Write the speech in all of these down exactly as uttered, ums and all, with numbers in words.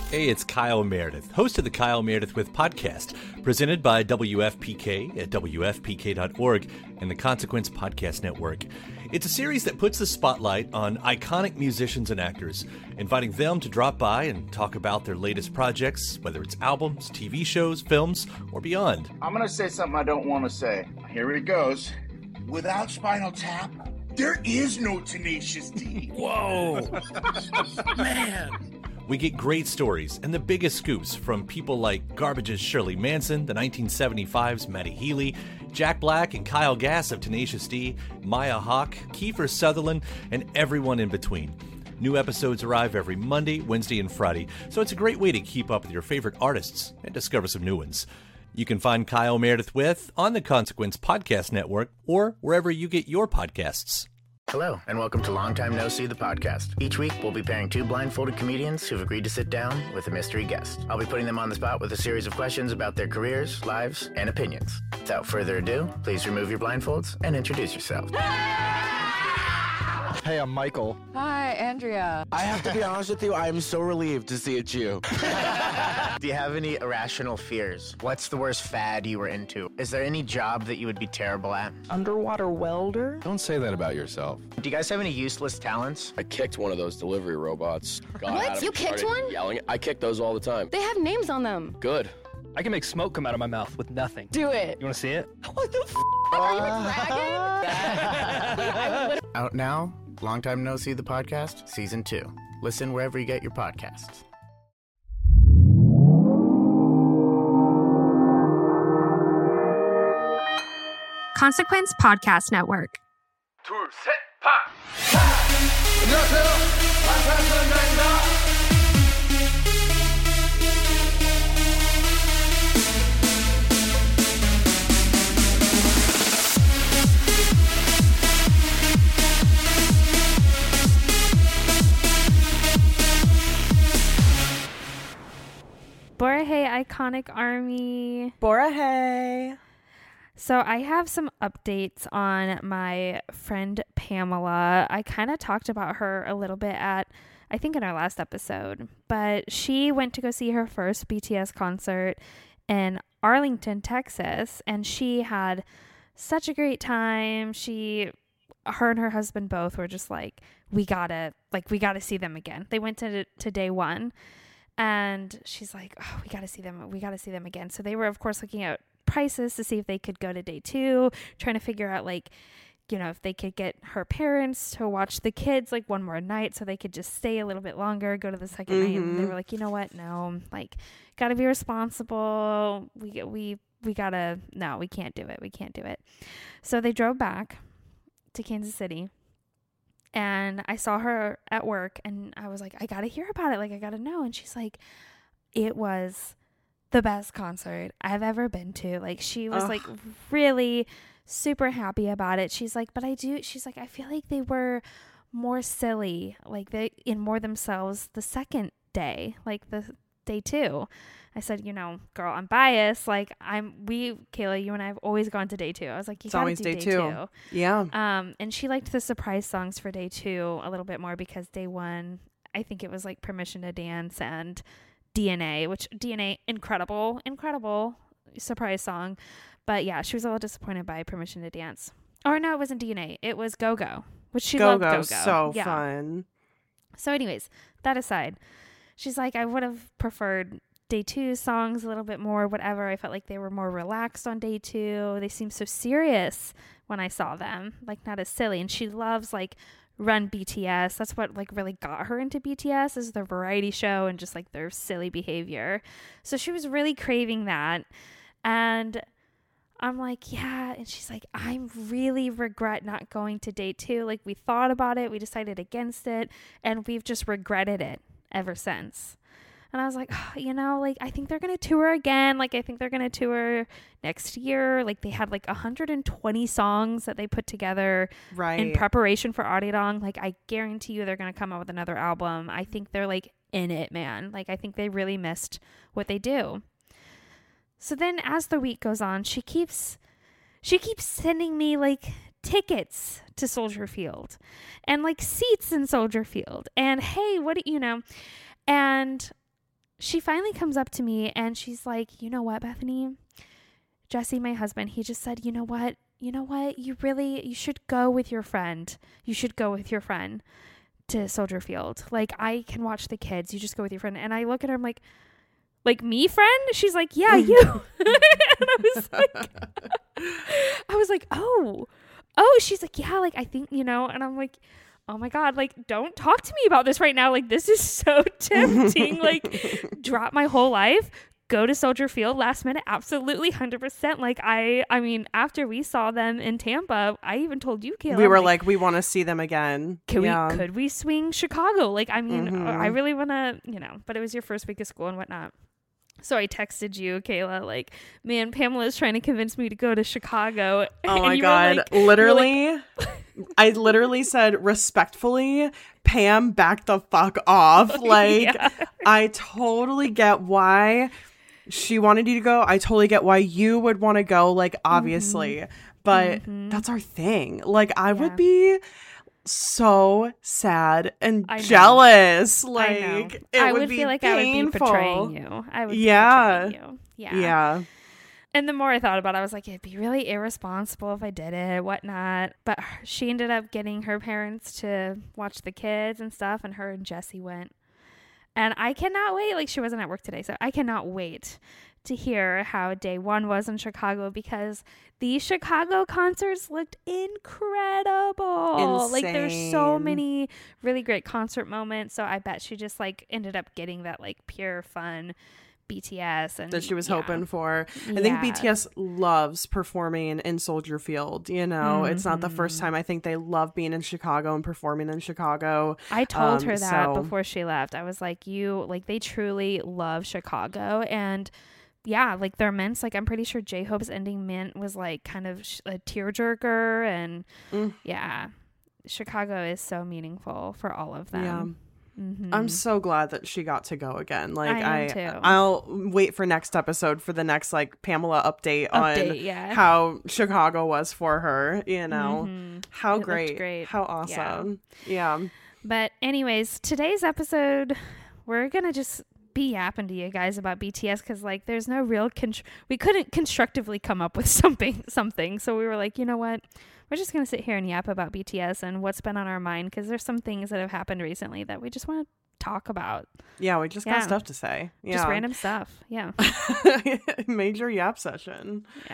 Hey, it's Kyle Meredith, host of the Kyle Meredith With podcast, presented by W F P K at W F P K dot org and the Consequence Podcast Network. It's a series that puts the spotlight on iconic musicians and actors, inviting them to drop by and talk about their latest projects, whether it's albums, T V shows, films, or beyond. I'm going to say something I don't want to say. Here it goes. Without Spinal Tap, there is no Tenacious D. Whoa! Man! We get great stories and the biggest scoops from people like Garbage's Shirley Manson, the nineteen seventy-five's Matty Healy, Jack Black and Kyle Gass of Tenacious D, Maya Hawke, Kiefer Sutherland, and everyone in between. New episodes arrive every Monday, Wednesday, and Friday, so it's a great way to keep up with your favorite artists and discover some new ones. You can find Kyle Meredith With on the Consequence Podcast Network or wherever you get your podcasts. Hello, and welcome to Long Time No See, the podcast. Each week, we'll be pairing two blindfolded comedians who've agreed to sit down with a mystery guest. I'll be putting them on the spot with a series of questions about their careers, lives, and opinions. Without further ado, please remove your blindfolds and introduce yourselves. Hey, I'm Michael. Hi, Andrea. I have to be honest with you, I am so relieved to see it's you. Do you have any irrational fears? What's the worst fad you were into? Is there any job that you would be terrible at? Underwater welder? Don't say that about yourself. Do you guys have any useless talents? I kicked one of those delivery robots. Got What? at him, You kicked started one? Yelling. I kick those all the time. They have names on them. Good. I can make smoke come out of my mouth with nothing. Do it. You want to see it? What the f***? Are you a dragon? Out now, Long Time No See, the podcast, Season two. Listen wherever you get your podcasts. Consequence Podcast Network. Borahae Iconic Army. Borahae. So I have some updates on my friend Pamela. I kind of talked about her a little bit at, I think in our last episode, but she went to go see her first B T S concert in Arlington, Texas, and she had such a great time. She, her and her husband both were just like, we gotta, like, we gotta see them again. They went to, to day one. And she's like, oh, we got to see them. We got to see them again. So they were, of course, looking at prices to see if they could go to day two, trying to figure out, like, you know, if they could get her parents to watch the kids, like, one more night so they could just stay a little bit longer, go to the second mm-hmm. night. And they were like, you know what? No, like, got to be responsible. We, we, we got to, no, we can't do it. We can't do it. So they drove back to Kansas City. And I saw her at work and I was like, I got to hear about it. Like, I got to know. And she's like, it was the best concert I've ever been to. Like, she was Ugh. like really super happy about it. She's like, but I do. She's like, I feel like they were more silly, like they in more themselves the second day, like the day two. I said, you know, girl, I'm biased. Like I'm, we, Kayla, you and I have always gone to day two. I was like, you it's gotta always do day, day two. two. Yeah. Um, and she liked the surprise songs for day two a little bit more because day one, I think it was like Permission to Dance and D N A, which D N A, incredible, incredible surprise song. But yeah, she was a little disappointed by Permission to Dance. Or no, it wasn't D N A. It was Go Go, which she Go loved Go Go. So yeah. fun. So anyways, that aside, she's like, I would have preferred day two songs a little bit more, whatever. I felt like they were more relaxed on day two. They seemed so serious when I saw them, like not as silly. And she loves like Run B T S. That's what like really got her into B T S, is their variety show and just like their silly behavior. So she was really craving that. And I'm like, yeah. And she's like, I really regret not going to day two. Like we thought about it. We decided against it. And we've just regretted it ever since. And I was like, oh, you know, like, I think they're going to tour again. Like, I think they're going to tour next year. Like, they had like one hundred twenty songs that they put together right. in preparation for Arirang. Like, I guarantee you they're going to come out with another album. I think they're like in it, man. Like, I think they really missed what they do. So then as the week goes on, she keeps, she keeps sending me like tickets to Soldier Field and like seats in Soldier Field. And hey, what do you know? And she finally comes up to me and she's like, you know what, Bethany? Jesse, my husband, he just said, you know what? You know what? You really, you should go with your friend. You should go with your friend to Soldier Field. Like, I can watch the kids. You just go with your friend. And I look at her, I'm like, like me, friend? She's like, yeah, you. And I was like, I was like, oh, oh, she's like, yeah, like, I think, you know, and I'm like, oh my God, like, don't talk to me about this right now. Like, this is so tempting. Like, drop my whole life, go to Soldier Field last minute. Absolutely. one hundred percent. Like, I, I mean, after we saw them in Tampa, I even told you, Kayla. We were like, like we want to see them again. Can yeah. we, could we swing Chicago? Like, I mean, mm-hmm. I really want to, you know, but it was your first week of school and whatnot. So I texted you, Kayla, like, man, Pamela's trying to convince me to go to Chicago. Oh my God. Like, literally, like... I literally said respectfully, Pam, back the fuck off. Like, yeah. I totally get why she wanted you to go. I totally get why you would want to go, like, obviously. Mm-hmm. But mm-hmm. that's our thing. Like, I yeah. would be so sad and jealous. Like, I it I would, would be feel like painful. I would be betraying you. I would yeah. be betraying you. Yeah. Yeah. And the more I thought about it, I was like, it'd be really irresponsible if I did it, whatnot. But she ended up getting her parents to watch the kids and stuff, and her and Jesse went. And I cannot wait. Like, she wasn't at work today, so I cannot wait to hear how day one was in Chicago, because these Chicago concerts looked incredible. Insane. Like, there's so many really great concert moments. So I bet she just like ended up getting that like pure fun B T S and that she was yeah. hoping for. I yeah. think B T S loves performing in Soldier Field. You know, mm-hmm. it's not the first time. I think they love being in Chicago and performing in Chicago. I told um, her that so. before she left. I was like, you like they truly love Chicago. And yeah, like their mints, like I'm pretty sure J-Hope's ending mint was like kind of sh- a tearjerker, and mm. yeah, Chicago is so meaningful for all of them. Yeah. Mm-hmm. I'm so glad that she got to go again. Like I, I am too. I'll wait for next episode for the next like Pamela update, update on yeah. how Chicago was for her, you know. Mm-hmm. How it great. great. How awesome. Yeah. yeah. But anyways, today's episode, we're going to just be yapping to you guys about B T S, because like there's no real con- we couldn't constructively come up with something something so we were like, you know what, we're just gonna sit here and yap about B T S and what's been on our mind, because there's some things that have happened recently that we just want to talk about. Yeah, we just yeah. got stuff to say. Yeah, just random stuff. Yeah. Major yap session. Yeah.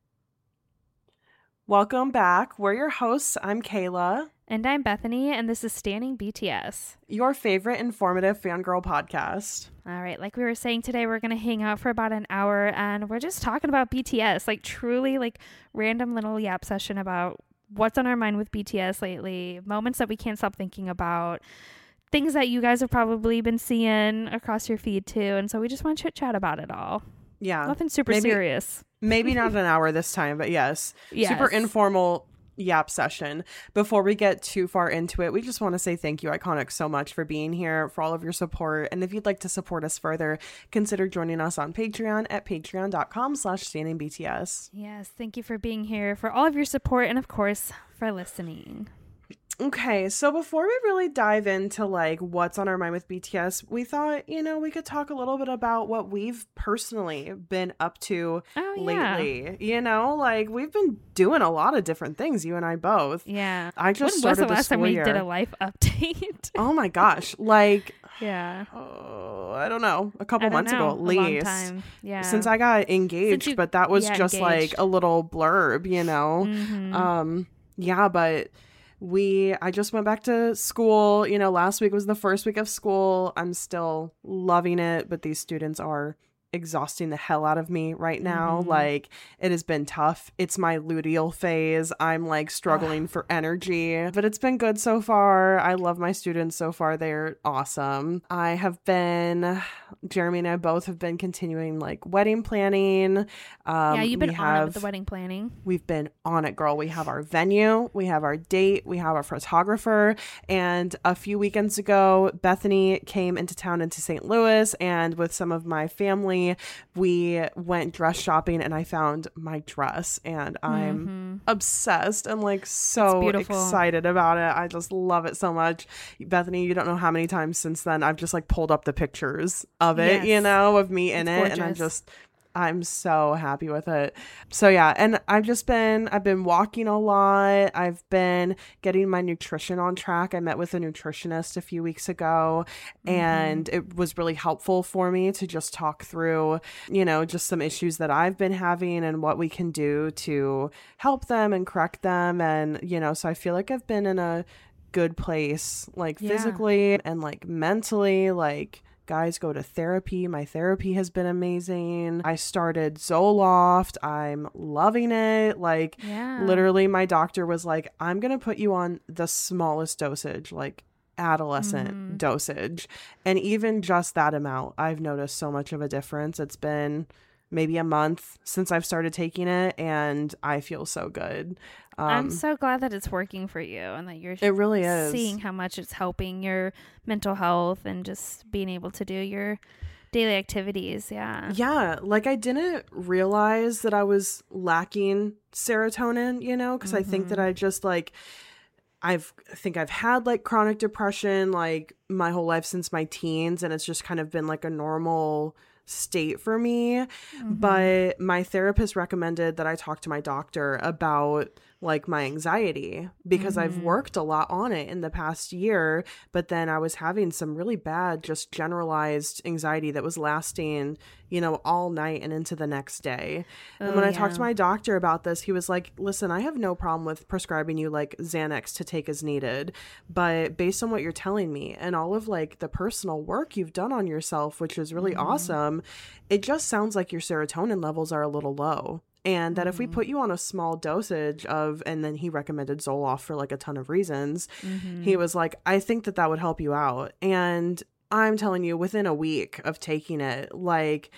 Welcome back. We're your hosts. I'm Kayla. And I'm Bethany, and this is Standing B T S, your favorite informative fangirl podcast. All right, like we were saying today, we're going to hang out for about an hour, and we're just talking about B T S, like truly like random little yap session about what's on our mind with B T S lately, moments that we can't stop thinking about, things that you guys have probably been seeing across your feed too, and so we just want to chit chat about it all. Yeah. Nothing super maybe, serious. Maybe not an hour this time, but yes. yes. Super informal yap session. Before we get too far into it, we just want to say thank you, Iconic, so much for being here, for all of your support. And if you'd like to support us further, consider joining us on Patreon at patreon.com slash standingbts. Yes, thank you for being here, for all of your support, and of course, for listening. Okay, so before we really dive into like what's on our mind with B T S, we thought, you know, we could talk a little bit about what we've personally been up to oh, yeah. lately. You know, like we've been doing a lot of different things, you and I both. Yeah. I just when started was the last time we year. did a life update? Oh my gosh, like yeah. Oh, I don't know, a couple I don't months know. ago at a least. Long time. Yeah. Since I got engaged, you, but that was yeah, just engaged. like a little blurb, you know. Mm-hmm. Um, yeah, but. We, I just went back to school, you know, last week was the first week of school. I'm still loving it, but these students are exhausting the hell out of me right now. Mm-hmm. Like, it has been tough. It's my luteal phase. I'm like struggling for energy, but it's been good so far. I love my students so far. They're awesome. I have been, Jeremy and I both have been continuing like wedding planning. Um, yeah, you've been on have, it with the wedding planning. We've been on it, girl. We have our venue, we have our date, we have our photographer, and a few weekends ago, Bethany came into town into Saint Louis, and with some of my family recently we went dress shopping and I found my dress and I'm Mm-hmm. obsessed and like so excited about it. I just love it so much. Bethany, you don't know how many times since then I've just like pulled up the pictures of it, Yes. you know, of me in It's it. And I'm gorgeous. just I'm so happy with it. So yeah, and I've just been I've been walking a lot. I've been getting my nutrition on track. I met with a nutritionist a few weeks ago and it was really helpful for me to just talk through, you know, just some issues that I've been having and what we can do to help them and correct them. And, you know, so I feel like I've been in a good place, like Yeah. physically and like mentally, like guys, go to therapy. My therapy has been amazing. I started Zoloft. I'm loving it. Like Yeah. literally my doctor was like, I'm going to put you on the smallest dosage, like adolescent Mm. dosage. And even just that amount, I've noticed so much of a difference. It's been maybe a month since I've started taking it and I feel so good. Um, I'm so glad that it's working for you and that you're it really is. seeing how much it's helping your mental health and just being able to do your daily activities. Yeah. Yeah, like I didn't realize that I was lacking serotonin, you know, because I think that I just like I've I think I've had like chronic depression like my whole life since my teens, and it's just kind of been like a normal state for me. But my therapist recommended that I talk to my doctor about like my anxiety because I've worked a lot on it in the past year, but then I was having some really bad just generalized anxiety that was lasting, you know, all night and into the next day. And Oh, when I talked yeah. to my doctor about this, he was like, listen, I have no problem with prescribing you like Xanax to take as needed, but based on what you're telling me and all of like the personal work you've done on yourself, which is really awesome, it just sounds like your serotonin levels are a little low. And that if we put you on a small dosage of, and then he recommended Zoloft for like a ton of reasons, he was like, I think that that would help you out. And I'm telling you, within a week of taking it, like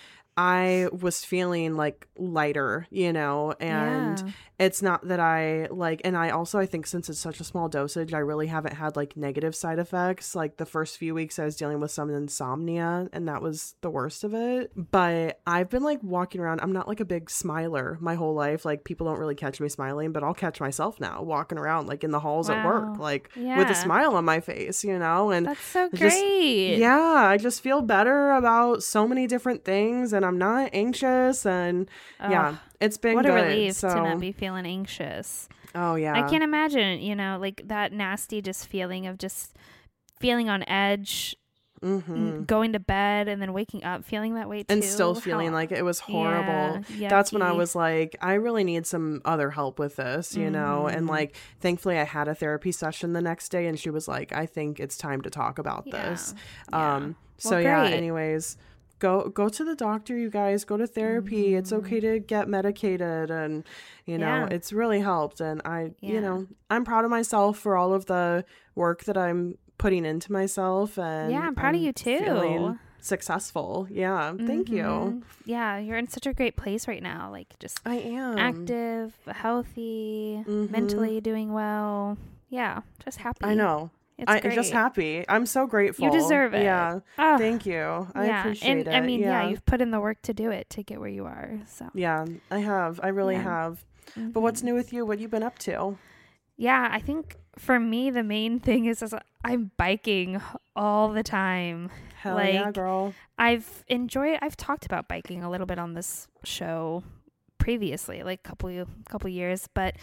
I was feeling like lighter, you know, and Yeah. it's not that I like, and I also, I think since it's such a small dosage, I really haven't had like negative side effects. Like the first few weeks I was dealing with some insomnia and that was the worst of it. But I've been like walking around. I'm not like a big smiler my whole life. Like people don't really catch me smiling, but I'll catch myself now walking around like in the halls at Wow. work, like with Yeah. a smile on my face, you know, and That's so it's just- great. yeah, I just feel better about so many different things and I'm not anxious and yeah, Ugh, it's been what good. a relief so, to not be feeling anxious. oh yeah. I can't imagine, you know, like that nasty just feeling of just feeling on edge, Mm-hmm. n- going to bed and then waking up feeling that way too. And still feeling How- like it was horrible. Yeah, That's when I yucky. was like, I really need some other help with this, you know? And Mhm. like, thankfully, I had a therapy session the next day and she was like, I think it's time to talk about Yeah. this. Yeah. Um, so Well, yeah, great. anyways, go go to the doctor, you guys. Go to therapy. It's okay to get medicated and, you know, Mm-hmm. Yeah. it's really helped. And I, Yeah. you know, I'm proud of myself for all of the work that I'm putting into myself. And Yeah, I'm proud of you too. feeling successful. Yeah. Thank you. Mhm. Yeah, you're in such a great place right now. Like just I am active, healthy, Mhm. mentally doing well. Yeah, just happy. I know. It's I'm great. just happy. I'm so grateful. You deserve it. Yeah. Oh, Thank you. I yeah. appreciate and, it. I mean, yeah. yeah. you've put in the work to do it to get where you are. So Yeah, I have. I really Yeah. have. But what's Mhm. new with you? What you been up to? Yeah, I think for me the main thing is, is I'm biking all the time. Hell yeah, Like, girl. I've enjoyed. I've talked about biking a little bit on this show previously, like a couple couple years, but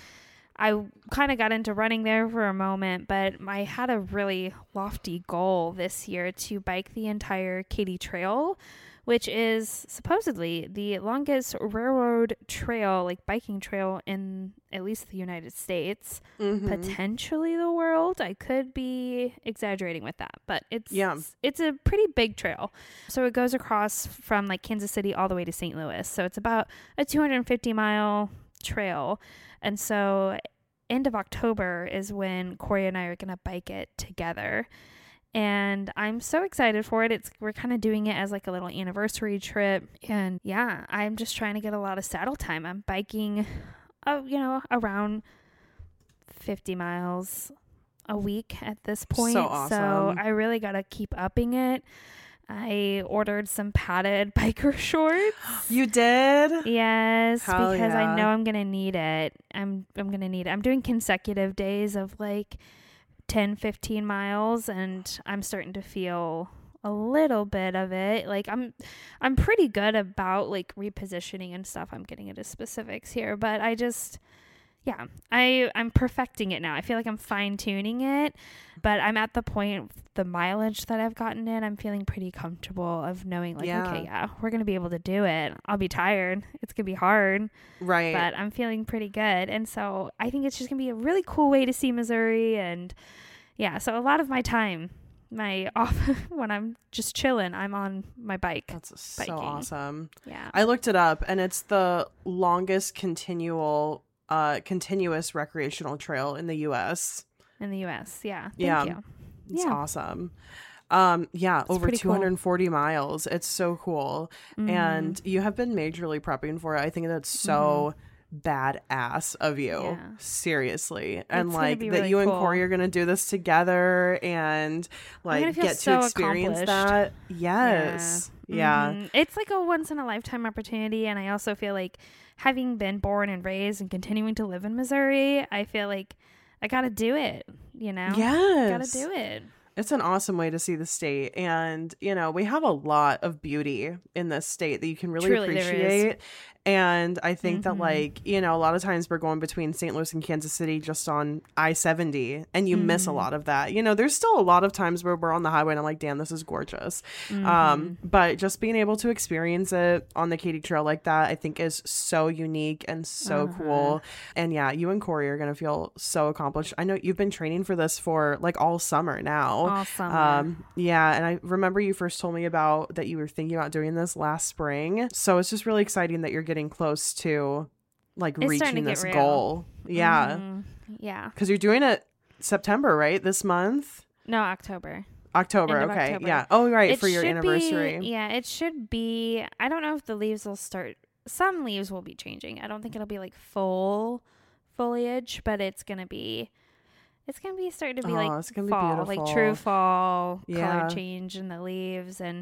I kind of got into running there for a moment. But I had a really lofty goal this year to bike the entire Katy Trail, which is supposedly the longest railroad trail, like biking trail in at least the United States, Mhm. potentially the world. I could be exaggerating with that, but it's Yeah. it's a pretty big trail. So it goes across from like Kansas City all the way to Saint Louis. So it's about a two hundred fifty mile trail. And so end of October is when Corey and I are going to bike it together. And I'm so excited for it. It's we're kind of doing it as like a little anniversary trip. And yeah, I'm just trying to get a lot of saddle time. I'm biking, uh, you know, around fifty miles a week at this point. So awesome. So I really got to keep upping it. I ordered some padded biker shorts. You did? Yes, Hell because yeah. I know I'm gonna need it. I'm I'm gonna need it. I'm doing consecutive days of like ten, fifteen miles, and I'm starting to feel a little bit of it. Like I'm I'm pretty good about like repositioning and stuff. I'm getting into specifics here, but I just yeah, I I'm perfecting it now. I feel like I'm fine tuning it, but I'm at the point with the mileage that I've gotten in. I'm feeling pretty comfortable of knowing like, Yeah. okay, yeah, we're going to be able to do it. I'll be tired. It's going to be hard, Right. but I'm feeling pretty good. And so I think it's just going to be a really cool way to see Missouri. And yeah, so a lot of my time, my off when I'm just chilling, I'm on my bike. That's so biking. awesome. Yeah. I looked it up, and it's the longest continual, uh, continuous recreational trail in the U S. In the U S. Yeah. Thank Yeah. you. It's Yeah. awesome. Um, yeah, It's over pretty cool. two hundred forty miles. It's so cool. Mhm. And you have been majorly prepping for it. I think that's so badass of you. Yeah. Seriously. And It's gonna like be that really you and cool. Corey are going to do this together and gonna like feel get so to experience accomplished. that. Yes. Yeah. Mhm. It's like a once in a lifetime opportunity. And I also feel like having been born and raised and continuing to live in Missouri, I feel like I got to do it, you know? Yes. Got to do it. It's an awesome way to see the state. And, you know, we have a lot of beauty in this state that you can really Truly there is. appreciate. And I think that, Mhm. like, you know, a lot of times we're going between Saint Louis and Kansas City just on I seventy, and you miss a Mhm. lot of that. You know, there's still a lot of times where we're on the highway and I'm like, damn, this is gorgeous. Mm-hmm. Um, but just being able to experience it on the Katy Trail like that, I think is so unique and so Uh-huh. cool. And yeah, you and Corey are going to feel so accomplished. I know you've been training for this for like all summer now. All summer. Um, yeah, and I remember you first told me about that you were thinking about doing this last spring. So it's just really exciting that you're getting close to like It's starting reaching to get this real. goal. Yeah. Mhm. Yeah. Because you're doing it September, right? This month? No, October. October. End of Okay. October. Yeah. Oh, right. It For your should anniversary. Be, yeah, it should be. I don't know if the leaves will start. Some leaves will be changing. I don't think it'll be like full foliage, but it's gonna be. It's gonna be starting to be Oh, like it's gonna be fall, like beautiful. true fall Yeah. color change in the leaves. And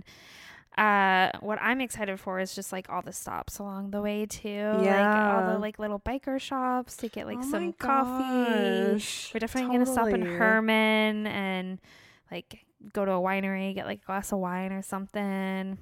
uh, what I'm excited for is just like all the stops along the way too. Like all Yeah. the like little biker shops to get like Oh my some coffee. gosh. We're definitely gonna stop in Totally. Herman and like go to a winery, get like a glass of wine or something.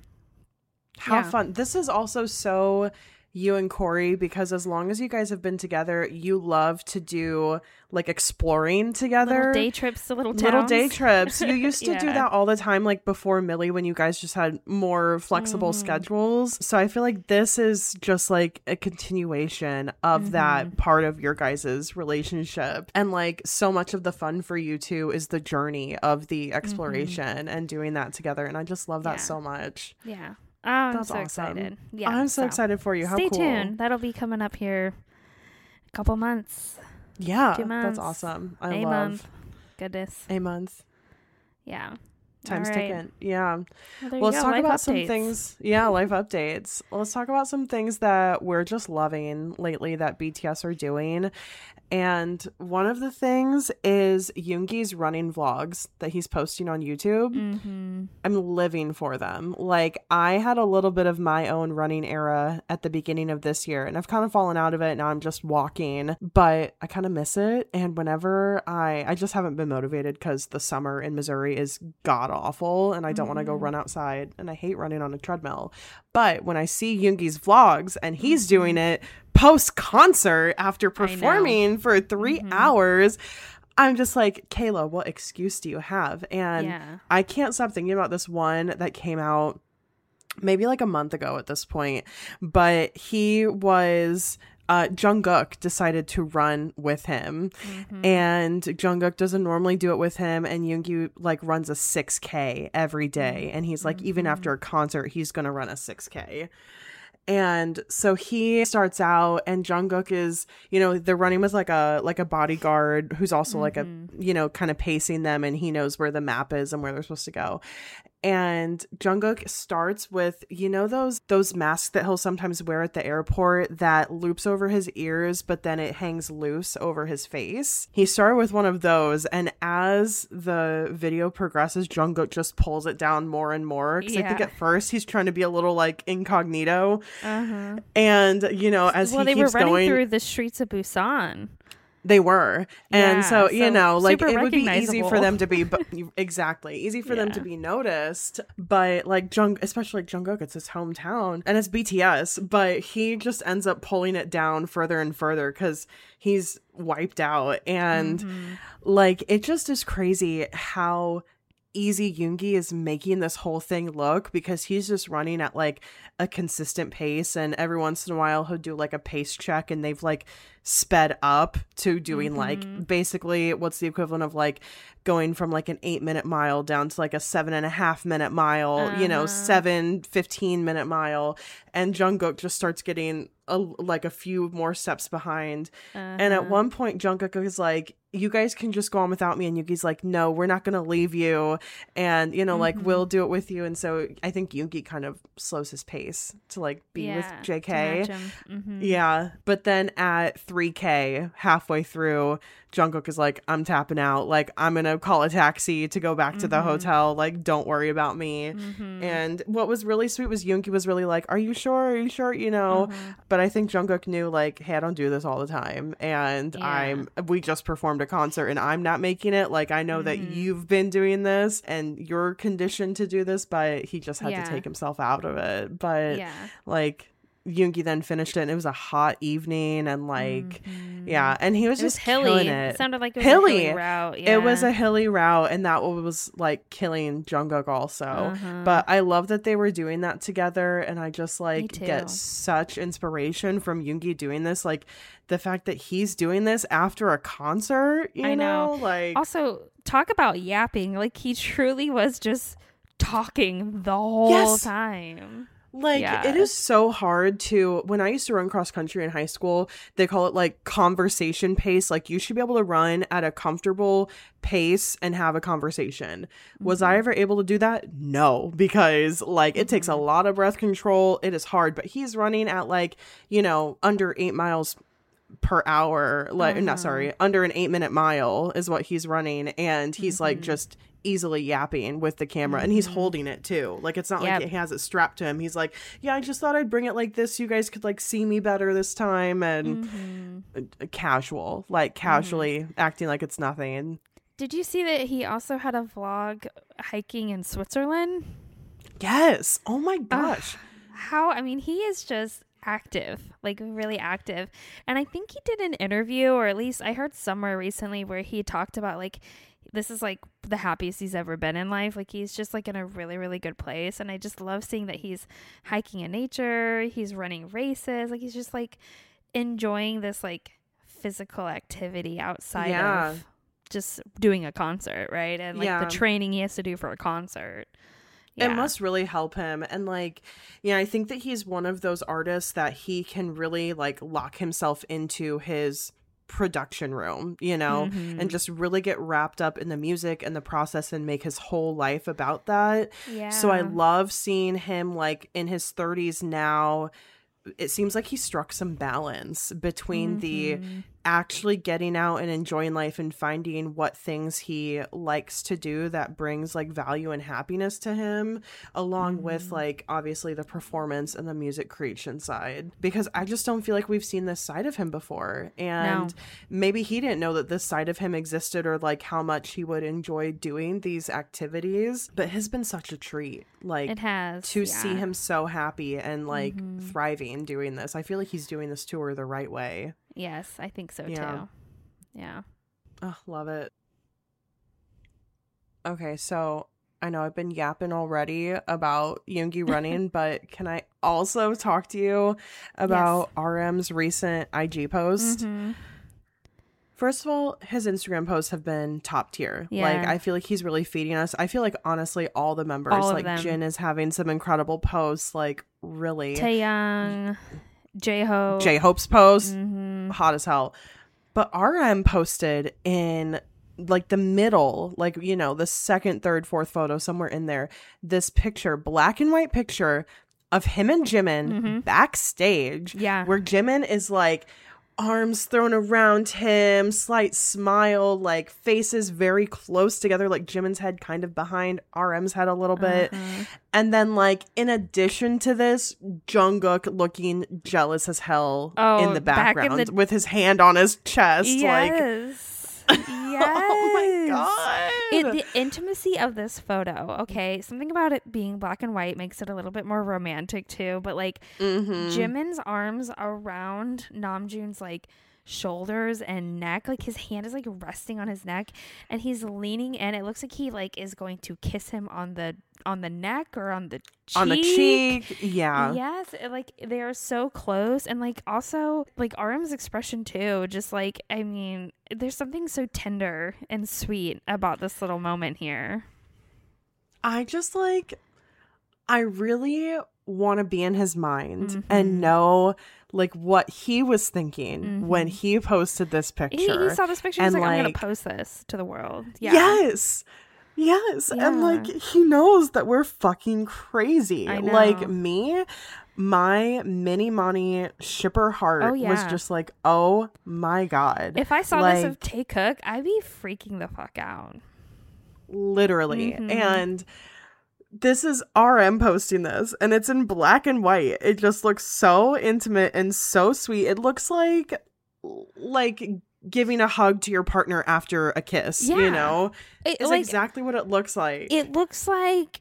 How Yeah. fun. This is also so you and Corey, because as long as you guys have been together, you love to do like exploring together. Little day trips to little towns. Little day trips. You used to do Yeah. that all the time, like before Millie, when you guys just had more flexible Mhm. schedules. So I feel like this is just like a continuation of that Mhm. part of your guys' relationship. And like so much of the fun for you two is the journey of the exploration and doing that together. And I just love that Mm-hmm. Yeah. so much. Yeah. Oh, I'm That's so awesome. excited. Yeah. I'm so, excited for you. How Stay cool. tuned. That'll be coming up here a couple months. Yeah, Two months. that's awesome. I a love month. Goodness. a month. Yeah. Time's All right. ticking. Yeah. Well, there Well, you let's go. talk Life about some updates. things. Yeah, life updates. Let's talk about some things that we're just loving lately that B T S are doing. And one of the things is Yoongi's running vlogs that he's posting on YouTube. Mm-hmm. I'm living for them. Like, I had a little bit of my own running era at the beginning of this year, and I've kind of fallen out of it. Now I'm just walking, but I kind of miss it. And whenever I, I just haven't been motivated because the summer in Missouri is god awful, and I don't want to go run outside, and I hate running on a treadmill. But when I see Yoongi's vlogs and he's doing it post concert after performing for three Mhm. hours, I'm just like, Kayla, what excuse do you have? And Yeah. I can't stop thinking about this one that came out maybe like a month ago at this point, but he was uh Jungkook decided to run with him, Mhm. and Jungkook doesn't normally do it with him, and Yoongi like runs a six K every day, and he's like, even after a concert he's gonna run a six K. And so he starts out, and Jungkook is, you know, they're running with like a like a bodyguard who's also like a, you know, kind of pacing them, and he knows where the map is and where they're supposed to go. And Jungkook starts with, you know, those those masks that he'll sometimes wear at the airport that loops over his ears, but then it hangs loose over his face. He started with one of those, and as the video progresses, Jungkook just pulls it down more and more. Because Yeah. I think at first he's trying to be a little like incognito, Uh-huh. and you know, as well, he they keeps were running going, through the streets of Busan. they were. And Yeah, so, you so know, like super it would be easy for recognizable. them to be, but exactly, easy for them Yeah. to be noticed. But like Jung, especially like Jungkook, it's his hometown and it's B T S, but he just ends up pulling it down further and further because he's wiped out. And Mm-hmm. like, it just is crazy how easy Yoongi is making this whole thing look, because he's just running at like a consistent pace, and every once in a while he'll do like a pace check and they've like sped up to doing Mm-hmm. like basically what's the equivalent of like going from like an eight minute mile down to like a seven and a half minute mile, uh-huh. you know, seven, fifteen minute mile. And Jungkook just starts getting a, like a few more steps behind. Uh-huh. And at one point Jungkook is like, you guys can just go on without me. And Yoongi's like, no, we're not going to leave you. And, you know, mm-hmm. like, we'll do it with you. And so I think Yoongi kind of slows his pace to like be yeah, with J K. Mm-hmm. Yeah. But then at three K, halfway through, Jungkook is like, I'm tapping out. Like, I'm going to call a taxi to go back to mm-hmm. the hotel. Like, don't worry about me. Mm-hmm. And what was really sweet was Yoongi was really like, are you sure? Are you sure? You know? Mm-hmm. But I think Jungkook knew like, hey, I don't do this all the time. And yeah. I'm, we just performed a concert and I'm not making it. Like, I know mm-hmm. that you've been doing this and you're conditioned to do this, but he just had yeah. to take himself out of it. But yeah. like, Yoongi then finished it and it was a hot evening and like mm-hmm. yeah, and he was it just was hilly. killing it. It sounded like it was hilly. a hilly route. Yeah. It was a hilly route, and that was like killing Jungkook also. Uh-huh. But I love that they were doing that together, and I just like get such inspiration from Yoongi doing this. Like the fact that he's doing this after a concert, you I know. know, like also talk about yapping. Like he truly was just talking the whole yes. time. Like, yeah. It is so hard to, when I used to run cross country in high school, they call it like conversation pace. Like you should be able to run at a comfortable pace and have a conversation. Mm-hmm. Was I ever able to do that? No, because like it takes a lot of breath control. It is hard, but he's running at like, you know, under eight miles per hour. Like, uh-huh. not sorry, under an eight minute mile is what he's running. And he's mm-hmm. like just easily yapping with the camera mm-hmm. and he's holding it too. Like it's not yep. like he has it strapped to him. He's like, yeah, I just thought I'd bring it like this. You guys could like see me better this time. And mm-hmm. casual, like casually mm-hmm. acting like it's nothing. Did you see that he also had a vlog hiking in Switzerland? Yes. Oh my gosh. Uh, how, I mean, he is just active, like really active. And I think he did an interview, or at least I heard somewhere recently where he talked about like, this is like the happiest he's ever been in life. Like he's just like in a really, really good place. And I just love seeing that he's hiking in nature. He's running races. Like he's just like enjoying this like physical activity outside yeah. of just doing a concert. Right. And like yeah. the training he has to do for a concert. Yeah. It must really help him. And like, yeah, I think that he's one of those artists that he can really like lock himself into his production room, you know, mm-hmm. and just really get wrapped up in the music and the process and make his whole life about that. Yeah. So I love seeing him like in his thirties now. It seems like he struck some balance between mm-hmm. the actually getting out and enjoying life and finding what things he likes to do that brings like value and happiness to him, along mm-hmm. with like obviously the performance and the music creation side, because I just don't feel like we've seen this side of him before. And no. maybe he didn't know that this side of him existed, or like how much he would enjoy doing these activities, but it has been such a treat, like it has to yeah. see him so happy and like mm-hmm. thriving doing this. I feel like he's doing this tour the right way. Yes, I think so yeah. too. Yeah. Oh, love it. Okay, so I know I've been yapping already about Yoongi running, but can I also talk to you about yes. R M's recent I G post? Mm-hmm. First of all, his Instagram posts have been top tier. Yeah. Like, I feel like he's really feeding us. I feel like, honestly, all the members, all like Jin is having some incredible posts, like, really. Taeyang, J-Hope. J-Hope's post, mm-hmm. hot as hell. But R M posted in like the middle, like, you know, the second, third, fourth photo, somewhere in there, this picture, black and white picture of him and Jimin Mm-hmm. backstage. Yeah. Where Jimin is like arms thrown around him, slight smile, like faces very close together, like Jimin's head kind of behind R M's head a little bit. Uh-huh. And then, like, in addition to this, Jungkook looking jealous as hell Oh, in the back in background the- with his hand on his chest. Like, Yes. Yes. oh my God. It, the intimacy of this photo, okay, something about it being black and white makes it a little bit more romantic too, but like Mhm. Jimin's arms around Namjoon's like shoulders and neck, like his hand is like resting on his neck and he's leaning in. It looks like he like is going to kiss him on the on the neck or on the cheek. On the cheek. Yeah. Yes, it, like they are so close, and like also like R M's expression too. Just like, I mean, there's something so tender and sweet about this little moment here. I just like, I really want to be in his mind Mhm. and know like what he was thinking Mhm. when he posted this picture. He, he saw this picture. He's and, like, I'm gonna like- post this to the world. Yeah. Yes. Yes. And like Yeah. he knows that we're fucking crazy. I know. Like me, my mini money shipper heart Oh, was yeah. just like, oh my God. If I saw like, this of Tae Cook, I'd be freaking the fuck out. literally. Mhm. And this is R M posting this, and it's in black and white. It just looks so intimate and so sweet. It looks like like giving a hug to your partner after a kiss, Yeah. you know? It, It's like, exactly what it looks like. it looks like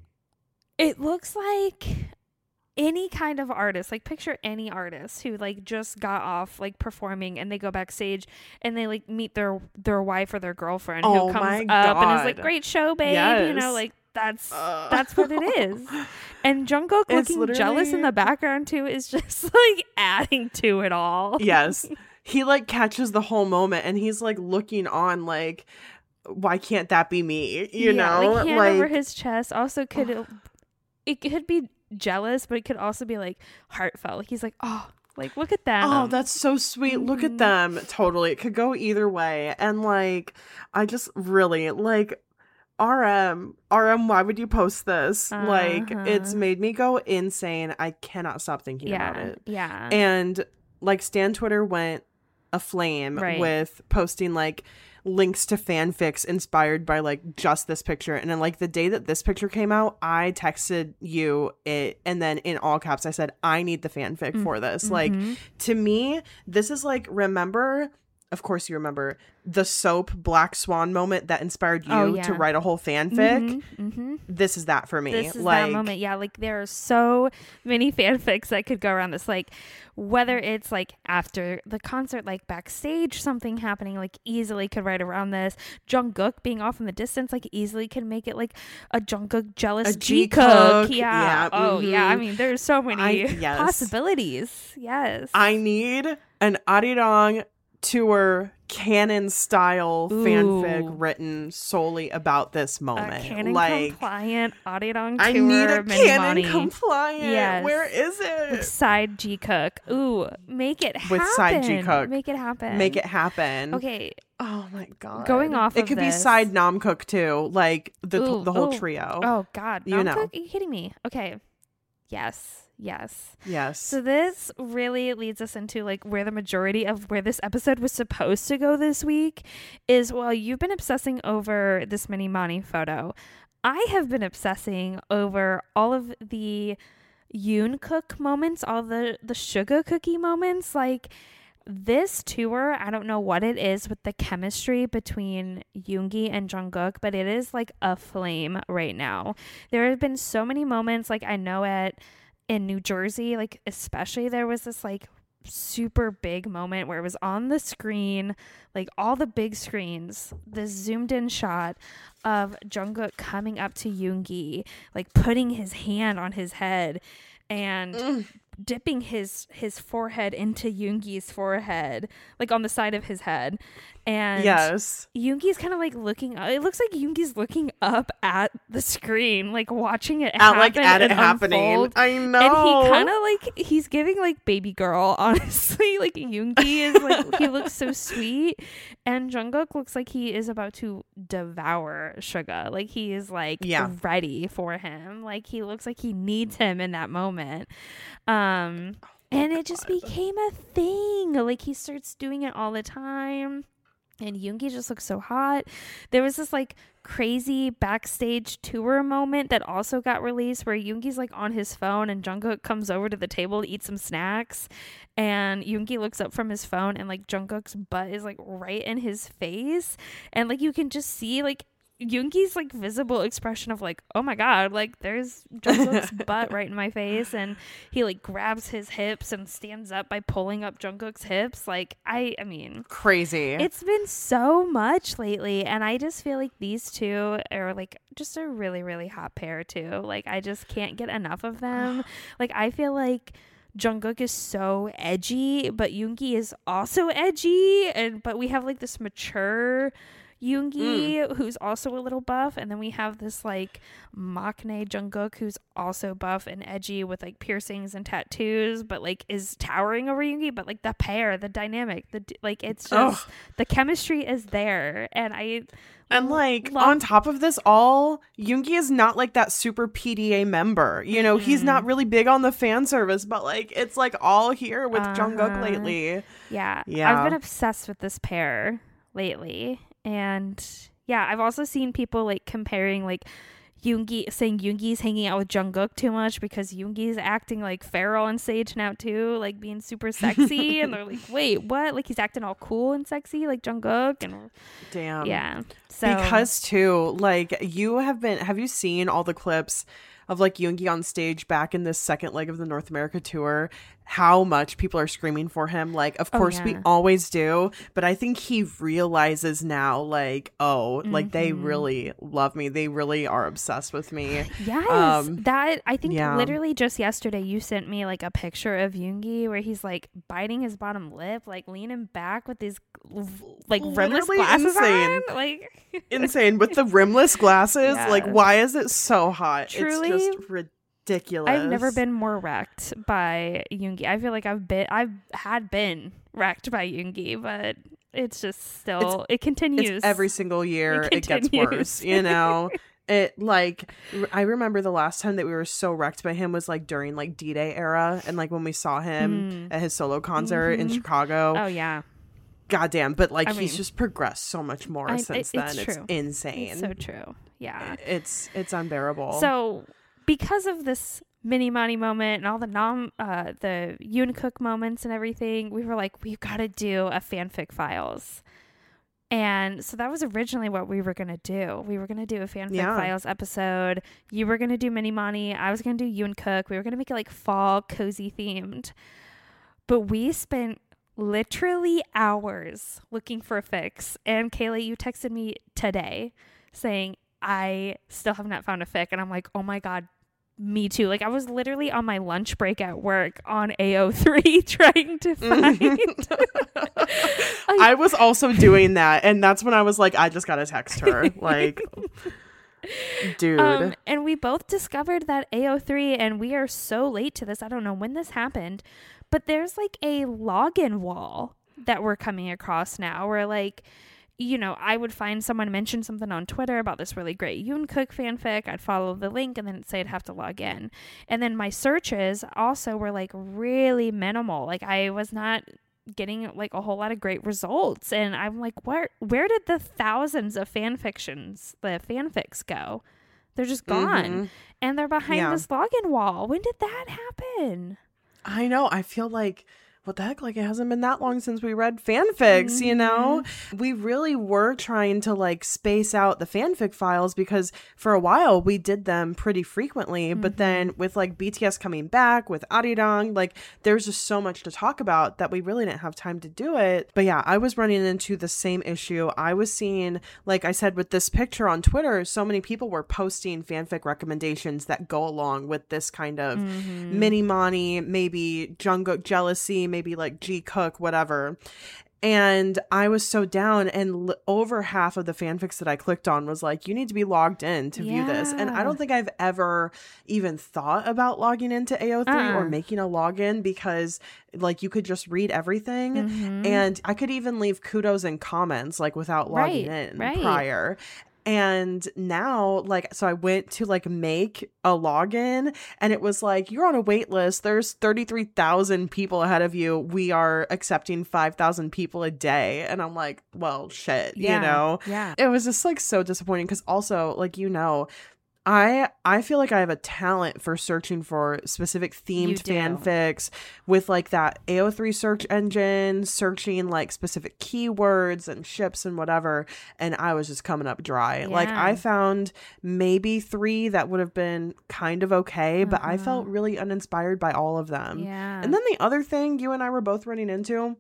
it looks like any kind of artist. Like picture any artist who like just got off like performing and they go backstage and they like meet their their wife or their girlfriend Oh who comes my up and is like, God. great show, babe. You know, Yes. like that's Ugh. that's what it is. And Jungkook It's looking jealous in literally- the background too is just like adding to it all. Yes. He like catches the whole moment and he's like looking on like, why can't that be me? You Yeah, know? like hand over his chest. Also could it could be jealous, but it could also be like heartfelt. Like he's like, oh, like look at them. Oh, that's so sweet. Look at Mhm. them. Totally. It could go either way. And like, I just really like R M. R M, why would you post this? Like, it's Uh-huh. made me go insane. I cannot stop thinking yeah, about it. yeah. And like, Stan Twitter went aflame Right. with posting like links to fanfics inspired by like just this picture. And then like the day that this picture came out, I texted you it, and then in all caps I said, I need the fanfic for this. Like, Mhm. to me, this is like, remember, of course you remember the soap Black Swan moment that inspired you Oh, to yeah. write a whole fanfic. Mhm, mhm. This is that for me. This is like, that moment. Yeah, like there are so many fanfics that could go around this. Like whether it's like after the concert, like backstage, something happening, like easily could write around this. Jungkook being off in the distance, like easily could make it like a Jungkook jealous A G G-Cook, Cook. Yeah. yeah, Oh yeah. I mhm. mean, there's so many I- yes. possibilities. Yes. I need an Arirang tour canon style fanfic Ooh. written solely about this a moment. canon like, compliant Arirang tour. I need a mini canon money. compliant. Yes. Where is With it? side G Cook. Ooh, make it happen. With side G Cook. Make it happen. Make it happen. Okay. Oh my God. Going off It of could be this- side Namkook too, like the Ooh, the whole ooh. trio. Oh God. You Nam know. Cook? Are you kidding me? Okay. Yes. Yes. Yes. So this really leads us into like where the majority of where this episode was supposed to go this week is, well, you've been obsessing over this mini Mani photo. I have been obsessing over all of the Yoon Cook moments, all the the sugar cookie moments. Like this tour, I don't know what it is with the chemistry between Yoongi and Jungkook, but it is like a flame right now. There have been so many moments, like I know at in New Jersey, like especially there was this like super big moment where it was on the screen, like all the big screens, this zoomed in shot of Jungkook coming up to Yoongi, like putting his hand on his head and Mm. dipping his his forehead into Yoongi's forehead, like on the side of his head. And yes, Yoongi's kind of like looking up. It looks like Yoongi's looking up at the screen, like watching it at happen like at it and happening. unfold. I know. And he kind of like he's giving like baby girl, honestly. Like Yoongi is like he looks so sweet, and Jungkook looks like he is about to devour Suga. Like he is like yeah. ready for him. Like he looks like he needs him in that moment. Um, oh and it just God. became a thing. Like he starts doing it all the time. And Yoongi just looks so hot. There was this like crazy backstage tour moment that also got released where Yoongi's like on his phone and Jungkook comes over to the table to eat some snacks. And Yoongi looks up from his phone and like Jungkook's butt is like right in his face. And like you can just see like Yoongi's like visible expression of like, oh my God, like there's Jungkook's butt right in my face. And he like grabs his hips and stands up by pulling up Jungkook's hips. Like I I mean crazy. It's been so much lately, and I just feel like these two are like just a really really hot pair too. Like I just can't get enough of them. Like I feel like Jungkook is so edgy, but Yoongi is also edgy, and but we have like this mature Yoongi mm. who's also a little buff, and then we have this like maknae Jungkook who's also buff and edgy with like piercings and tattoos, but like is towering over Yoongi. But like the pair, the dynamic, the like it's just oh. the chemistry is there, and I and like love- on top of this all, Yoongi is not like that super P D A member, you know. Mm-hmm. He's not really big on the fan service, but like it's like all here with uh-huh. Jungkook lately. Yeah, yeah, I've been obsessed with this pair lately. And yeah, I've also seen people like comparing like Yoongi, saying Yoongi's hanging out with Jungkook too much because Yoongi's acting like feral on stage now too, like being super sexy. And they're like, wait, what? Like he's acting all cool and sexy like Jungkook. And damn. Yeah. So because too, like you have been, have you seen all the clips of like Yoongi on stage back in this second leg of the North America tour? How much people are screaming for him. Like, of oh, course yeah. we always do, but I think he realizes now, like, oh, mm-hmm. like they really love me. They really are obsessed with me. Yes. Um, that I think yeah. literally just yesterday you sent me like a picture of Yoongi where he's like biting his bottom lip, like leaning back with his like rimless literally glasses insane. on. Like insane with the rimless glasses. Yes. Like, why is it so hot? Truly, it's just ridiculous. Ridiculous. I've never been more wrecked by Yoongi. I feel like I've been, I've had been wrecked by Yoongi, but it's just still, it's, it continues. It's every single year it, it gets worse, you know? It like, I remember the last time that we were so wrecked by him was like during like D-Day era, and like when we saw him mm. at his solo concert mm-hmm. in Chicago. Oh, yeah. Goddamn, but like I he's mean, just progressed so much more I, since it, then. It's, it's true. insane. It's so true. Yeah. It's, it's unbearable. So, because of this mini Mani moment and all the nom uh the Yoonkook moments and everything, we were like, we've got to do a fanfic files. And so that was originally what we were gonna do. We were gonna do a fanfic yeah. files episode. You were gonna do mini Mani. I was gonna do Yoonkook. We were gonna make it like fall cozy themed. But we spent literally hours looking for a fix. And Kayla, you texted me today saying, I still have not found a fic. And I'm like, oh my God, me too. Like I was literally on my lunch break at work on A O three trying to find. I was also doing that. And that's when I was like, I just got to text her. Like, dude. Um, and we both discovered that A O three, and we are so late to this. I don't know when this happened, but there's like a login wall that we're coming across now where like, you know, I would find someone mention something on Twitter about this really great Yoonkook fanfic. I'd follow the link and then it'd say I'd have to log in. And then my searches also were like really minimal. Like I was not getting like a whole lot of great results. And I'm like, where where did the thousands of fan fictions, the fanfics go? They're just gone. Mm-hmm. And they're behind yeah. this login wall. When did that happen? I know. I feel like, what the heck? Like, it hasn't been that long since we read fanfics, mm-hmm. you know? We really were trying to, like, space out the fanfic files because for a while we did them pretty frequently. Mm-hmm. But then with, like, B T S coming back, with Arirang, like, there's just so much to talk about that we really didn't have time to do it. But yeah, I was running into the same issue. I was seeing, like I said, with this picture on Twitter, so many people were posting fanfic recommendations that go along with this kind of mm-hmm. mini Mani, maybe Jungkook jealousy, maybe like G Cook, whatever. And I was so down, and l- over half of the fanfics that I clicked on was like, you need to be logged in to view this. And I don't think I've ever even thought about logging into A O three uh-uh. or making a login, because like you could just read everything. Mm-hmm. And I could even leave kudos and comments like without logging right, in right. prior. And now, like, so I went to like make a login, and it was like, you're on a wait list. There's thirty-three thousand people ahead of you. We are accepting five thousand people a day. And I'm like, well, shit, yeah, you know? Yeah. It was just like so disappointing, because also, like, you know, I I feel like I have a talent for searching for specific themed fanfics with like that A O three search engine, searching like specific keywords and ships and whatever, and I was just coming up dry. Yeah. Like I found maybe three that would have been kind of okay, uh-huh. but I felt really uninspired by all of them. Yeah. And then the other thing you and I were both running into,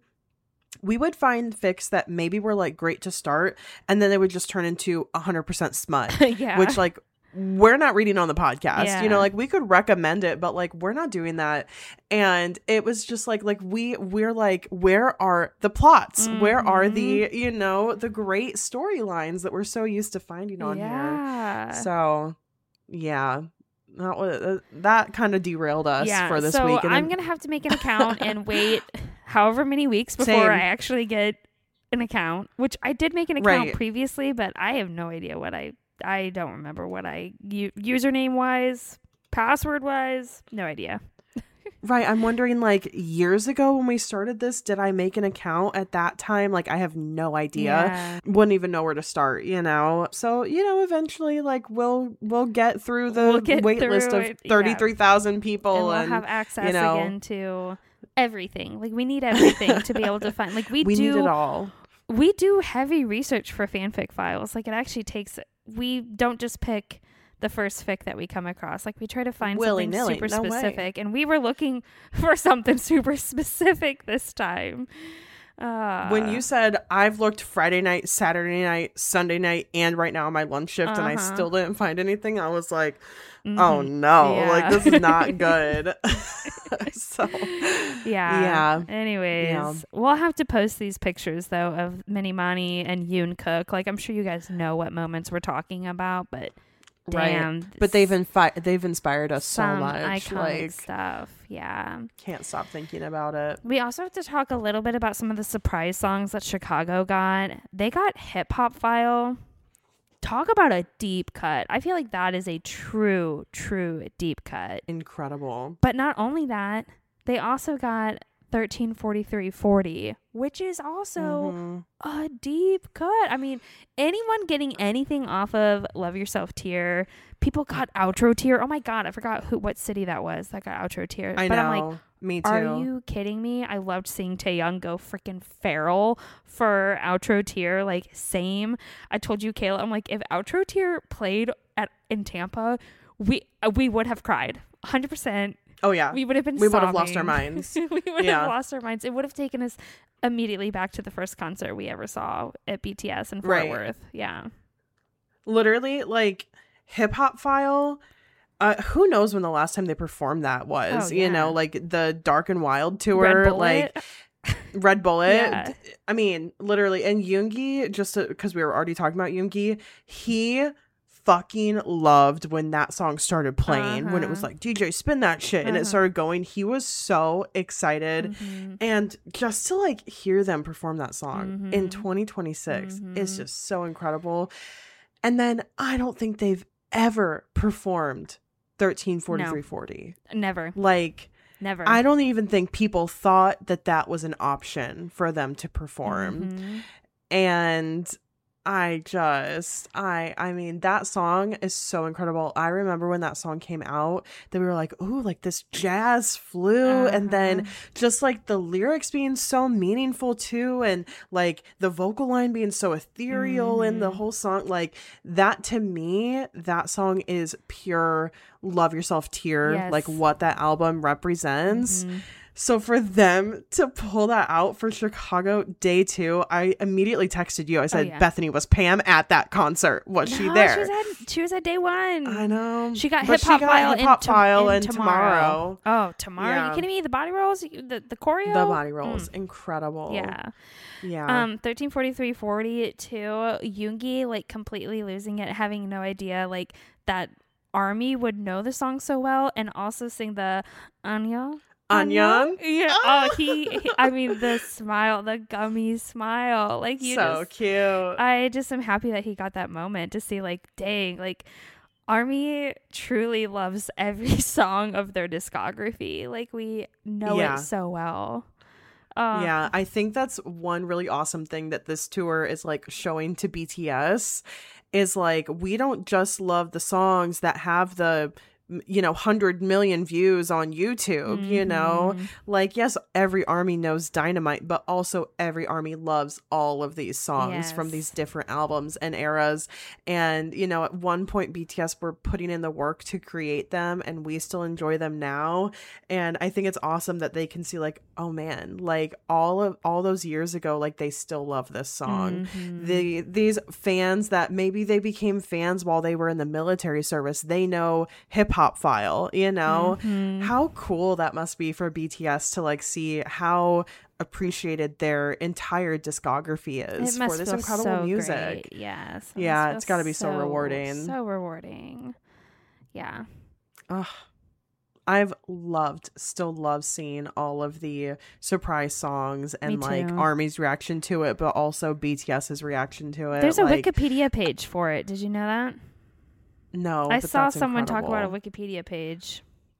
we would find fics that maybe were like great to start, and then they would just turn into one hundred percent smut. Yeah. Which like we're not reading on the podcast, yeah. you know, like we could recommend it, but like we're not doing that. And it was just like, like we, we're like, where are the plots? Mm-hmm. Where are the, you know, the great storylines that we're so used to finding on yeah. here? So yeah, that was, that kind of derailed us yeah. for this so week. And I'm then, going to have to make an account and wait however many weeks before Same. I actually get an account, which I did make an account Right. previously, but I have no idea what I I don't remember what I u- username wise, password wise, no idea. Right. I'm wondering, like, years ago when we started this, did I make an account at that time? Like, I have no idea. Yeah. Wouldn't even know where to start, you know? So, you know, eventually, like, we'll we'll get through the We'll get wait through list of it, yeah. thirty-three thousand people. And we'll and, have access you know, again to everything. Like, we need everything to be able to find. Like, we, we do. need it all. We do heavy research for fanfic files. Like, it actually takes. We don't just pick the first fic that we come across. Like, we try to find Willy-nilly. something super No specific, way. And we were looking for something super specific this time. Uh, when you said I've looked Friday night, Saturday night, Sunday night, and right now on my lunch shift, uh-huh. and I still didn't find anything, I was like, mm-hmm. oh no, yeah. like this is not good. So yeah. Yeah. Anyways, yeah. we'll have to post these pictures though of Minimani and Yoon Cook. Like, I'm sure you guys know what moments we're talking about, but damn, right. But they've infi- they've inspired us so some much. Iconic like stuff. Yeah. Can't stop thinking about it. We also have to talk a little bit about some of the surprise songs that Chicago got. They got Hip Hop File. Talk about a deep cut. I feel like that is a true, true deep cut. Incredible. But not only that, they also got thirteen forty-three forty, which is also mm-hmm. a deep cut. I mean, anyone getting anything off of Love Yourself tier, people got outro tier. Oh my God, I forgot who what city that was that got outro tier. I but know. I'm like, me too. Are you kidding me? I loved seeing Taeyong go freaking feral for outro tier. Like, same. I told you, Kayla, I'm like, if outro tier played at in Tampa, we uh, we would have cried. one hundred percent. Oh yeah. We would have been We sobbing. would have lost our minds. we would yeah. have lost our minds. It would have taken us immediately back to the first concert we ever saw at B T S in Fort right. Worth. Yeah. Literally, like, Hip Hop File. Uh, who knows when the last time they performed that was? Oh, yeah. You know, like the Dark and Wild tour, Red Bullet. like Red Bullet. Yeah. I mean, literally. And Yoongi, just because we were already talking about Yoongi, he fucking loved when that song started playing, uh-huh. when it was like, D J spin that shit, uh-huh. and it started going. He was so excited. Mm-hmm. And just to like hear them perform that song mm-hmm. in twenty twenty-six mm-hmm. is just so incredible. And then I don't think they've ever performed thirteen forty-three forty. No, never. Like, never. I don't even think people thought that that was an option for them to perform. Mm-hmm. And I just, I, I mean, that song is so incredible. I remember when that song came out that we were like, ooh, like this jazz flew. Uh-huh. And then just like the lyrics being so meaningful too. And like the vocal line being so ethereal mm. in the whole song. Like that, to me, that song is pure Love Yourself tier. Yes. Like what that album represents. Mm-hmm. So for them to pull that out for Chicago day two, I immediately texted you. I said, oh, yeah. Bethany, was Pam at that concert? Was no, she there? She was, at, she was at day one. I know. She got But hip hop she got file Hip Hop in, File in and tomorrow. tomorrow. Oh, tomorrow? Yeah. Are you kidding me? The body rolls, the the choreo, The body rolls, Mm. incredible. Yeah. Yeah. Um, thirteen forty-three forty two. Yoongi like completely losing it, having no idea like that Army would know the song so well and also sing the Anya. Annyeong? Yeah. Oh, he, he. I mean, the smile, the gummy smile. Like you. So just, cute. I just am happy that he got that moment to see, like, dang, like, Army truly loves every song of their discography. Like, we know Yeah. it so well. Uh, Yeah, I think that's one really awesome thing that this tour is like showing to B T S is like we don't just love the songs that have the you know one hundred million views on YouTube, mm-hmm. you know, like yes, every Army knows Dynamite, but also every Army loves all of these songs yes. from these different albums and eras. And you know, at one point B T S were putting in the work to create them and we still enjoy them now. And I think it's awesome that they can see like, oh man, like all of all those years ago, like they still love this song. Mm-hmm. The these fans that maybe they became fans while they were in the military service, they know Hip Hop File, you know. Mm-hmm. How cool that must be for B T S to like see how appreciated their entire discography is for this incredible so music. Great. Yes. It yeah, it's got to be so, so rewarding. So rewarding. Yeah. Ugh. I've loved, still love seeing all of the surprise songs and like Army's reaction to it, but also BTS's reaction to it. There's a like, Wikipedia page for it. Did you know that? No, I but saw that's someone incredible. talk about a Wikipedia page.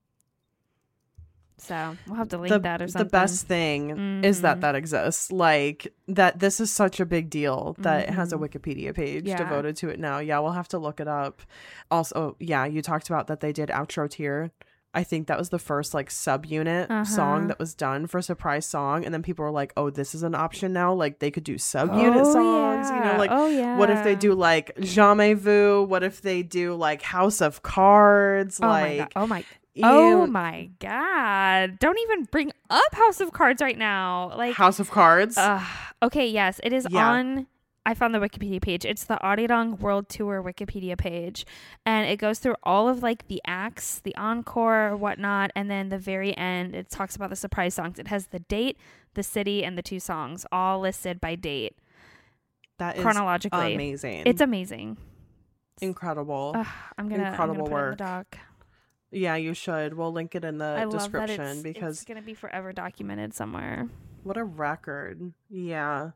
So we'll have to link the, that or something. The best thing mm-hmm. is that that exists. Like that this is such a big deal that mm-hmm. it has a Wikipedia page yeah. devoted to it now. Yeah, we'll have to look it up. Also, yeah, you talked about that they did Outro Tier. I think that was the first like subunit uh-huh. song that was done for Surprise Song. And then people were like, oh, this is an option now. Like they could do subunit oh, songs, yeah. you know, like oh, yeah. what if they do like Jamais Vu? What if they do like House of Cards? Oh like, my God. Oh my Oh my God. Don't even bring up House of Cards right now. Like House of Cards. Uh, okay. Yes, it is yeah. on. I found the Wikipedia page. It's the Arirang World Tour Wikipedia page. And it goes through all of like the acts, the encore, whatnot. And then the very end, it talks about the surprise songs. It has the date, the city, and the two songs all listed by date. That is chronologically. Amazing. It's amazing. Incredible. Ugh, I'm gonna, Incredible I'm gonna put work. it in the doc. Yeah, you should. We'll link it in the I description love that it's, because it's gonna be forever documented somewhere. What a record. Yeah.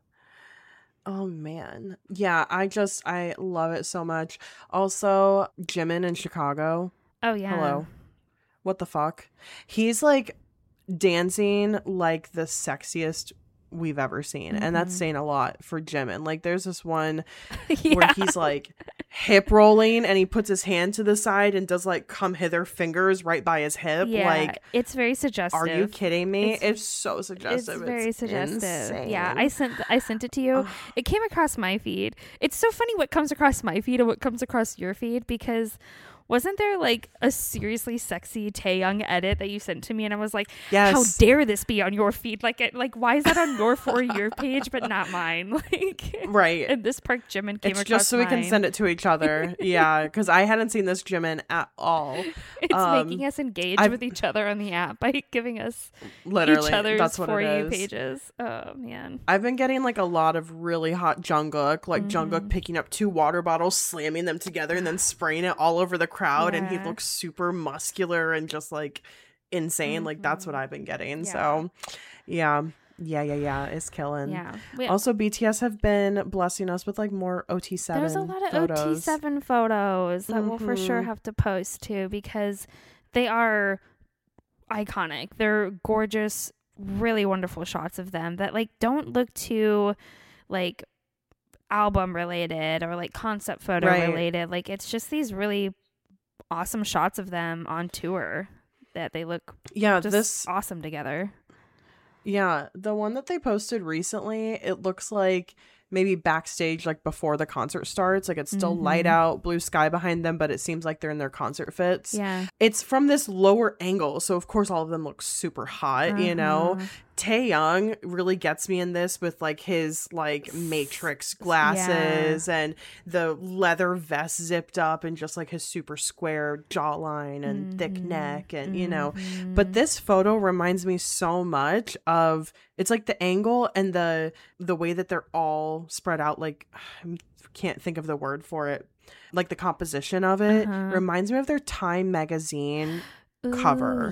Oh man. Yeah, I just I love it so much. Also, Jimin in Chicago. Oh yeah. Hello. What the fuck? He's like dancing like the sexiest we've ever seen. Mm-hmm. And that's saying a lot for Jimin. Like there's this one yeah. where he's like hip rolling and he puts his hand to the side and does like come hither fingers right by his hip. Yeah, like it's very suggestive. Are you kidding me? It's, it's so suggestive. It's very it's suggestive. Insane. Yeah, I sent I sent it to you. It came across my feed. It's so funny what comes across my feed and what comes across your feed because wasn't there like a seriously sexy Taeyoung edit that you sent to me and I was like, yes. how dare this be on your feed? Like, it, like why is that on your For You page but not mine? Like, right. And this Park Jimin came it's across just so mine. we can send it to each other. Yeah, because I hadn't seen this Jimin at all. It's um, making us engage I've, with each other on the app by giving us literally each other's that's what For it You is. pages. Oh man, I've been getting like a lot of really hot Jungkook, like mm-hmm. Jungkook picking up two water bottles, slamming them together, and then spraying it all over the crowd, yeah. and he looks super muscular and just like insane. Mm-hmm. Like that's what I've been getting. Yeah. So yeah. Yeah, yeah, yeah. It's killing. Yeah. We, also, B T S have been blessing us with like more O T seven There's a lot of photos. O T seven photos that mm-hmm. we'll for sure have to post too because they are iconic. They're gorgeous, really wonderful shots of them that like don't look too like album related or like concept photo right. related. Like it's just these really awesome shots of them on tour that they look yeah just this awesome together. Yeah, the one that they posted recently, it looks like maybe backstage, like before the concert starts. Like it's still Mhm. light out, blue sky behind them, but it seems like they're in their concert fits. Yeah. It's from this lower angle, so of course all of them look super hot, you know. Uh-huh. Taehyung really gets me in this with like his like Matrix glasses Yeah. and the leather vest zipped up and just like his super square jawline and thick Mhm. neck and you know. Mhm. But this photo reminds me so much of, it's like the angle and the the way that they're all spread out, like I can't think of the word for it. Like the composition of it Uh-huh. reminds me of their Time magazine cover. Ooh,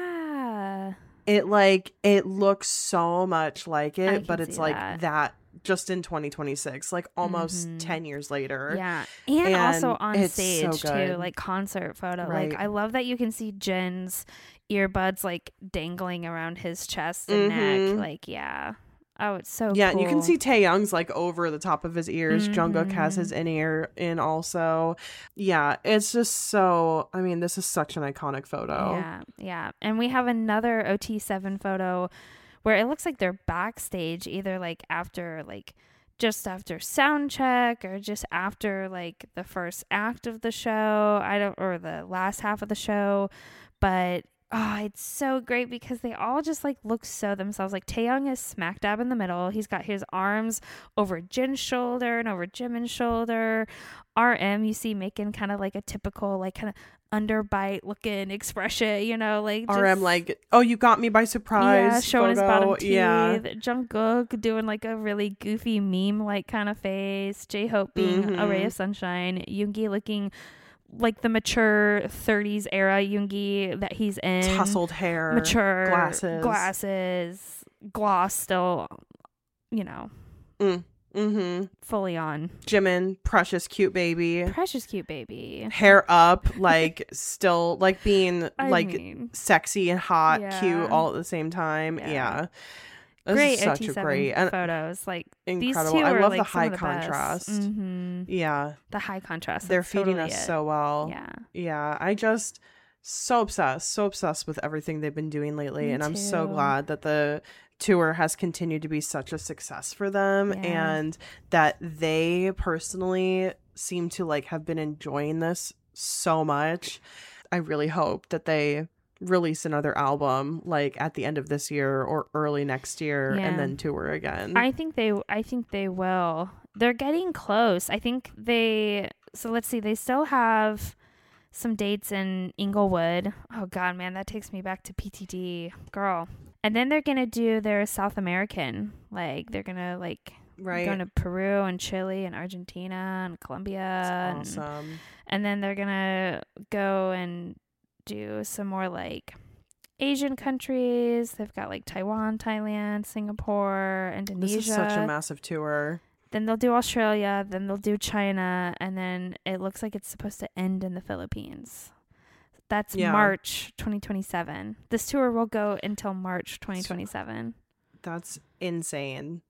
yeah. It like it looks so much like I it, can but it's see like that. that. Just in twenty twenty-six, like almost Mhm. ten years later. Yeah. And, And also on it's stage so too, good. like concert photo. Right. Like I love that you can see Jin's earbuds like dangling around his chest and Mhm. neck. Like, yeah. Oh, it's so Yeah, cool. and you can see Taehyung's like over the top of his ears. Jungkook has Mhm. his in ear in also. Yeah, it's just so, I mean, this is such an iconic photo. Yeah, yeah. And we have another O T seven photo where it looks like they're backstage, either like after like just after sound check or just after like the first act of the show. I don't or the last half of the show. But oh, it's so great because they all just like look so themselves. Like Taehyung is smack dab in the middle. He's got his arms over Jin's shoulder and over Jimin's shoulder. R M, you see making kind of like a typical like kind of underbite looking expression, you know, like just, R M like, oh, you got me by surprise. yeah, showing his photo. bottom teeth. Yeah. Jungkook doing like a really goofy meme like kind of face. J-Hope being a ray Mhm. of sunshine. Yoongi looking like the mature thirties era Yoongi that he's in. Tousled hair. Mature Glasses. glasses, gloss still, you know, Mm. Mm-hmm. fully on. Jimin, precious cute baby. Precious cute baby. Hair up, like still like being I like mean, sexy and hot, Yeah. cute all at the same time. Yeah. Yeah. This great is such O T a seven great and photos. Like incredible. These two I are, love like, the some high of the best. contrast. Mhm. Yeah. The high contrast. They're that's feeding totally us it. so well. Yeah. Yeah. I just so obsessed, so obsessed with everything they've been doing lately. Me and I'm so too. glad that the tour has continued to be such a success for them Yeah. and that they personally seem to like have been enjoying this so much. I really hope that they release another album like at the end of this year or early next year Yeah. and then tour again. I think they I think they will. They're getting close. I think they so let's see, they still have some dates in Inglewood. Oh god, man, that takes me back to P T D. Girl. And then they're going to do their South American. Like they're going to like right. going to Peru and Chile and Argentina and Colombia. That's and, awesome. and then they're going to go and do some more like Asian countries. They've got like Taiwan, Thailand, Singapore, Indonesia. This is such a massive tour. Then they'll do Australia, then they'll do China, and then it looks like it's supposed to end in the Philippines. That's Yeah. March twenty twenty-seven. This tour will go until March twenty twenty-seven. That's insane.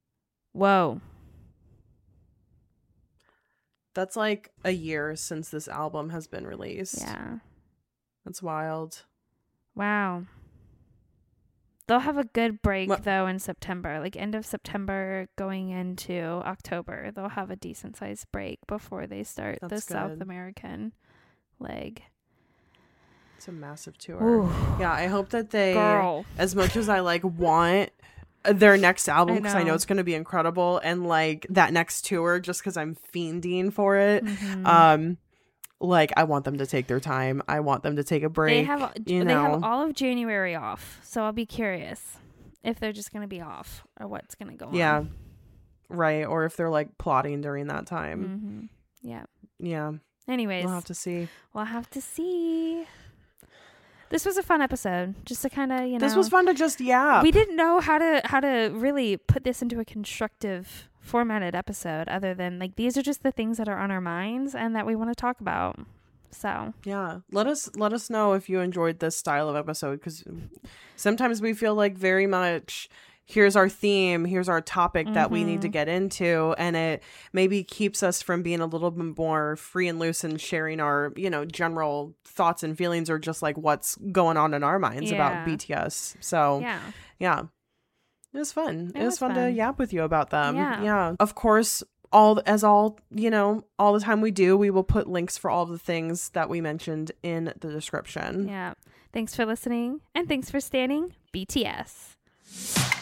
Whoa. That's like a year since this album has been released. Yeah. That's wild. Wow. They'll have a good break, What- though, in September. Like, end of September going into October. They'll have a decent-sized break before they start the That's South good. American leg. It's a massive tour. Ooh. Yeah, I hope that they, Girl. as much as I like want their next album because I, I know know. it's going to be incredible, and like that next tour just because I'm fiending for it. Mhm. Um, like I want them to take their time. I want them to take a break. They have you they have know? all of January off, so I'll be curious if they're just gonna be off or what's gonna go Yeah, on. right. Or if they're like plotting during that time. Mm-hmm. Yeah. Yeah, Anyways, we'll have to see. we'll have to see. This was a fun episode, just to kind of you know. This was fun to just yeah. We didn't know how to how to really put this into a constructive formatted episode, other than like these are just the things that are on our minds and that we want to talk about. So Yeah, let us let us know if you enjoyed this style of episode because sometimes we feel like very much here's our theme, here's our topic that we need to Mhm. get into, and it maybe keeps us from being a little bit more free and loose and sharing our you know general thoughts and feelings or just like what's going on in our minds Yeah. about B T S. So yeah. yeah, It was fun. It, It was, was fun, to fun. yap with you about them. Yeah. Yeah. Of course, all as all, you know, all the time we do, we will put links for all of the things that we mentioned in the description. Yeah. Thanks for listening, and thanks for standing B T S.